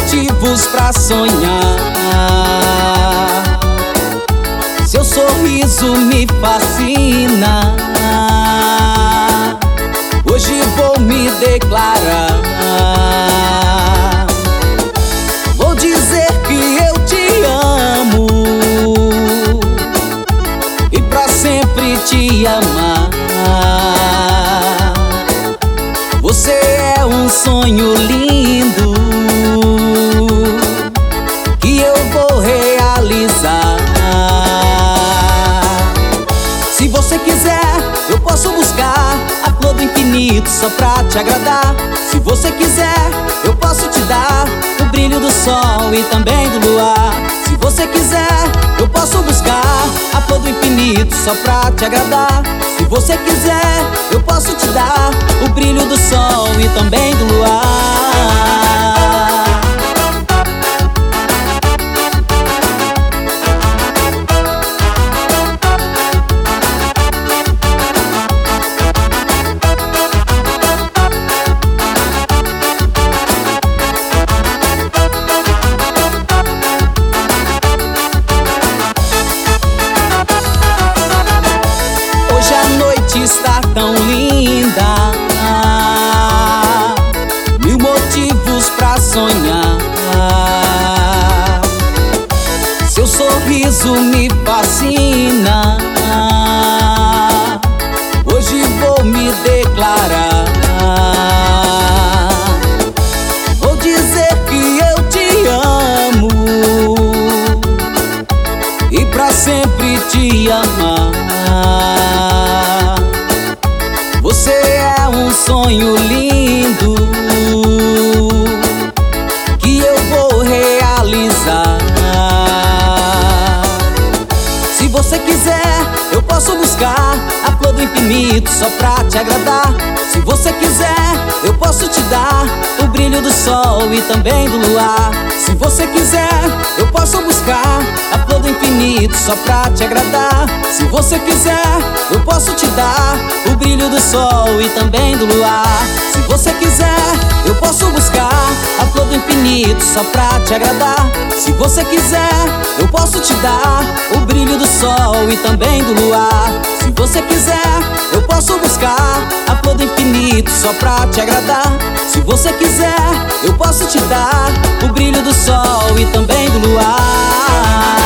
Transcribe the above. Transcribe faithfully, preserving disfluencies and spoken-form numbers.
motivos pra sonhar. Seu sorriso me fascina. Hoje vou me declarar. Vou dizer que eu te amo e pra sempre te amar. Você é um sonho lindo que eu vou realizar. Se você quiser, eu posso buscar a flor do infinito só pra te agradar. Se você quiser, eu posso te dar o brilho do sol e também do luar. Se você quiser, eu posso buscar a flor do infinito só pra te agradar. Se você quiser, eu posso te dar o brilho do sol e também do luar. Hoje a noite está tão linda, mil motivos pra sonhar. Seu sorriso me fascina. Hoje vou me declarar. Vou dizer que eu te amo e pra sempre te amar. Você é um sonho lindo que eu vou realizar. Se você quiser, eu posso buscar a flor do infinito só pra te agradar. Se você quiser, eu posso te dar o brilho do sol e também do luar. Se você quiser, eu posso buscar a flor do infinito só pra te agradar. Se você quiser, eu posso te dar o brilho do sol e também do luar. Se você quiser, eu posso buscar a flor do infinito só pra te agradar. Se você quiser, eu posso te dar o brilho do sol e também do luar. Se você quiser, eu posso buscar a flor do infinito só pra te agradar. Se você quiser, eu posso te dar o brilho do sol e também do luar.